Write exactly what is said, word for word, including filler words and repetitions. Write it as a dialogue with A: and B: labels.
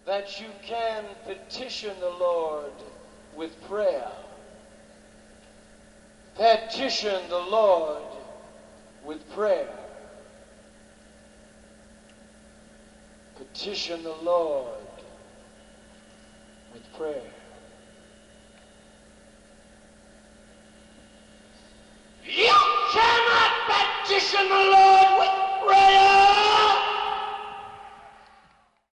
A: that you can petition the Lord with prayer. Petition the Lord with prayer. Petition the Lord with prayer.